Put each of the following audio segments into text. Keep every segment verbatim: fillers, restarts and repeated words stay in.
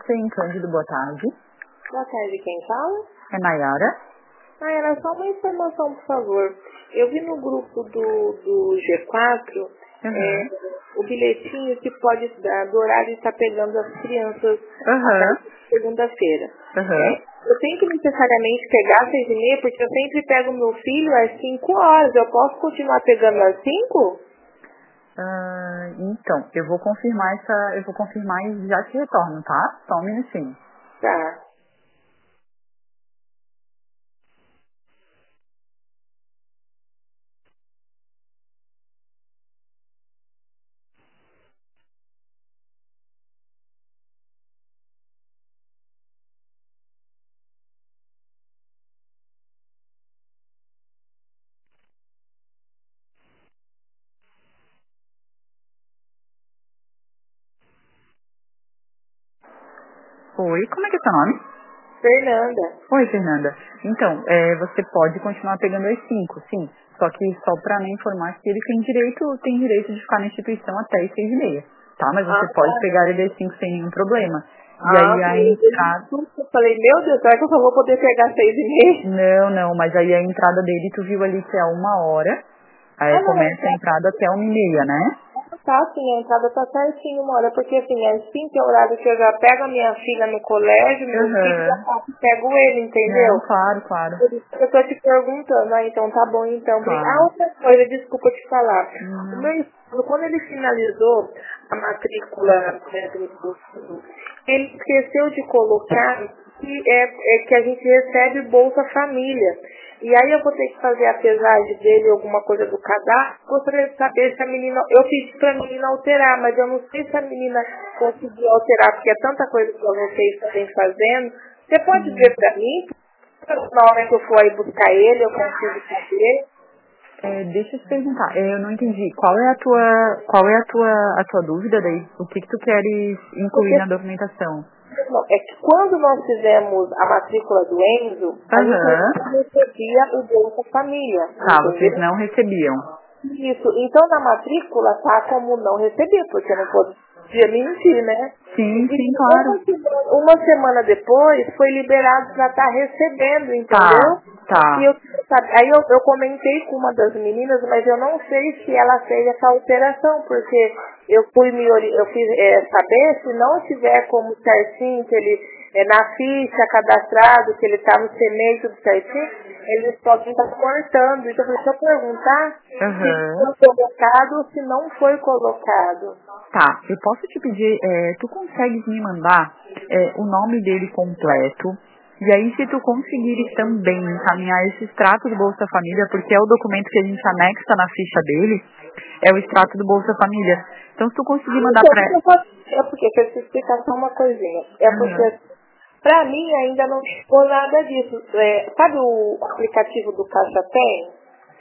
você em Cândido, boa tarde. Boa tarde, quem fala? É Nayara. Nayara, só uma informação, por favor. Eu vi no grupo do, do G quatro Uhum. é, o bilhetinho que pode dar do horário de estar pegando as crianças Uhum. segunda-feira. Uhum. É, eu tenho que necessariamente pegar às seis e meia, porque eu sempre pego meu filho às cinco horas. Eu posso continuar pegando às cinco? Ah, então, eu vou confirmar essa. Eu vou confirmar e já te retorno, tá? Só um minutinho. Tá. Oi, como é que é seu nome? Fernanda. Oi, Fernanda. Então, é, você pode continuar pegando as cinco, sim. Só que só pra me informar que ele tem direito, tem direito de ficar na instituição até as seis e meia, tá? Mas Ah, você pode pegar ele às cinco sem nenhum problema. E ah, aí a eu entrada... eu falei, meu Deus, será que eu só vou poder pegar às seis e meia? Não, não, mas aí a entrada dele, tu viu ali que é uma hora. Aí Ah, não, começa a entrada até uma e meia, né? tá sim, a entrada tá certinho, uma hora, porque assim, às cinco é o horário que eu já pego a minha filha no colégio, meu filho já Aham. passo e pego ele, entendeu? Não, claro, claro. Por isso que eu tô te perguntando, ah, então tá bom, então. Bri- Ah, Claro. outra coisa, desculpa te falar. O Uhum. meu esposo, quando ele finalizou a matrícula, né, do curso, ele esqueceu de colocar que, é, é que a gente recebe Bolsa Família. E aí eu vou ter que fazer a pesagem dele, alguma coisa do cadastro. Gostaria de saber se a menina... Eu pedi pra menina alterar, mas eu não sei se a menina conseguiu alterar, porque é tanta coisa que vocês estão fazendo. Você pode Sim. ver pra mim? Na hora que eu for aí buscar ele, eu consigo saber. É, deixa eu te perguntar, é, eu não entendi. Qual é a tua, qual é a tua, a tua dúvida daí? O que que tu queres incluir Porque na documentação? não, é que quando nós fizemos a matrícula do Enzo, a gente Aham. não recebia o Bolsa Família, Tá, vocês entendeu? não recebiam. Isso. Então na matrícula tá como não receber, porque eu não podia mentir, né? Sim, E sim, uma claro. semana, uma semana depois foi liberado para estar recebendo, Tá, entendeu? E tá. eu, sabe, aí eu, eu comentei com uma das meninas, mas eu não sei se ela fez essa alteração, porque eu fui me ori- eu fiz é, saber se não tiver como certinho, que ele é, na ficha cadastrado, que ele está no C M E I tudo certinho, eles podem estar cortando. Então eu falei, deixa eu perguntar se Aham. foi colocado ou se não foi colocado. Tá, eu posso te pedir, é, tu consegues me mandar é, o nome dele completo? E aí, se tu conseguires também encaminhar esse extrato do Bolsa Família, porque é o documento que a gente anexa na ficha dele, é o extrato do Bolsa Família. Então, se tu conseguir mandar Então, pra... eu vou- é porque, deixa eu te explicar só uma coisinha. É Aham. porque, pra mim, ainda não chegou nada disso. É, sabe o aplicativo do Caixa Tem?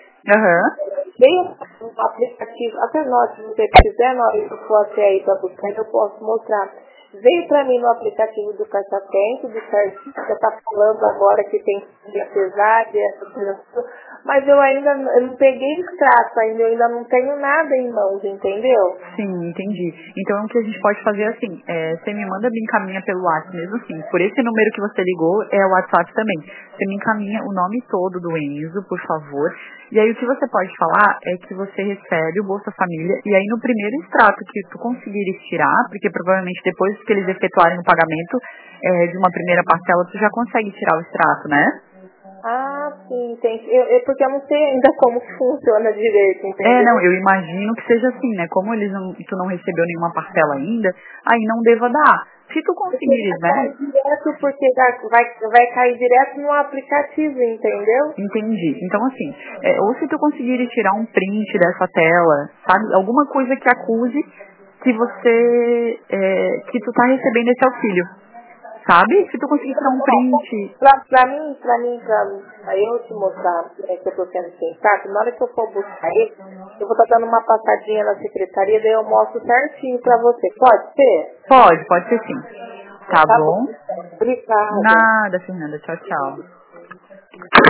Aham. Veio um aplicativo, até nós, se você quiser, na hora que eu for até aí para buscar, eu posso mostrar. Veio para mim no aplicativo do Caixa Tem, tudo certinho, você está falando agora que tem que pesar, essa coisa toda, mas eu ainda não- eu não peguei extrato ainda, eu ainda não tenho nada em mãos, entendeu? Sim, entendi. Então, o que a gente pode fazer é assim, é, você me manda, me encaminha pelo WhatsApp mesmo assim. Por esse número que você ligou, é o WhatsApp também. Você me encaminha o nome todo do Enzo, por favor. E aí, o que você pode falar é que você recebe o Bolsa Família, e aí no primeiro extrato que tu conseguires tirar, porque provavelmente depois que eles efetuarem o pagamento é, de uma primeira parcela, tu já consegue tirar o extrato, né? Ah, sim, tem, eu, eu- porque eu não sei ainda como que funciona direito, É, não, entendeu? eu imagino que seja assim, né? Como eles não, tu não recebeu nenhuma parcela ainda, aí não deva dar. Se tu Porque conseguires, vai né? cair direto, porque vai, vai, vai cair direto no aplicativo, entendeu? Entendi. Então, assim, é, ou se tu conseguires tirar um print dessa tela, sabe? Alguma coisa que acuse que você, é, que tu tá recebendo esse auxílio, sabe? Se tu conseguir tirar um print. Pra, pra mim, pra mim, pra, pra eu te mostrar né, que eu tô sendo sensato, na hora que eu for buscar ele, eu vou estar dando uma passadinha na secretaria, daí eu mostro certinho pra você. Pode ser? Pode, pode ser sim. Tá Tá bom. bom? Obrigada. Nada, Fernanda. Tchau, tchau.